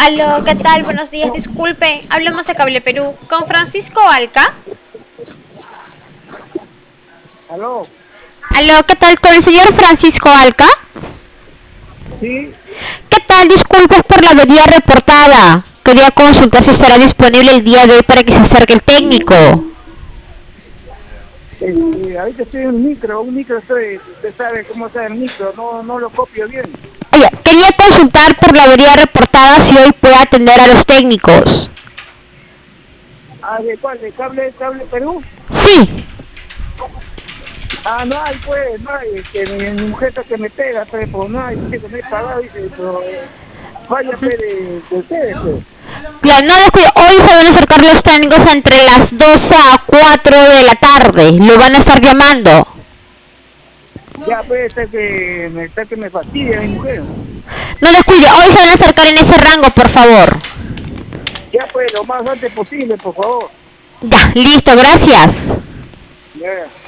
Aló, ¿qué tal? Buenos días, disculpe. Hablamos de Cable Perú. ¿Con Francisco Alca? ¿Aló? Aló, ¿qué tal? ¿Con el señor Francisco Alca? Sí, ¿Qué tal? Disculpas por la avería reportada. Quería consultar si estará disponible el día de hoy para que se acerque el técnico. ahorita estoy en un micro estoy, usted sabe cómo está el micro, no lo copio bien. Oye, quería consultar por la avería reportada si hoy puede atender a los técnicos. Ah, ¿de cuál? ¿De cable Perú? Sí. Ah, no hay, pues, no hay, mi mujer está que me pega, pues, no hay, dice que me he pagado, dice, pero vaya, pues, de ustedes, pues. Ya, no descuide. Hoy se van a acercar los técnicos entre las 12 a 4 de la tarde. Lo van a estar llamando. Ya, pues, está que me fastidia mi mujer. No descuide. Hoy se van a acercar en ese rango, por favor. Ya, pues, lo más antes posible, por favor. Ya, listo. Gracias. Ya.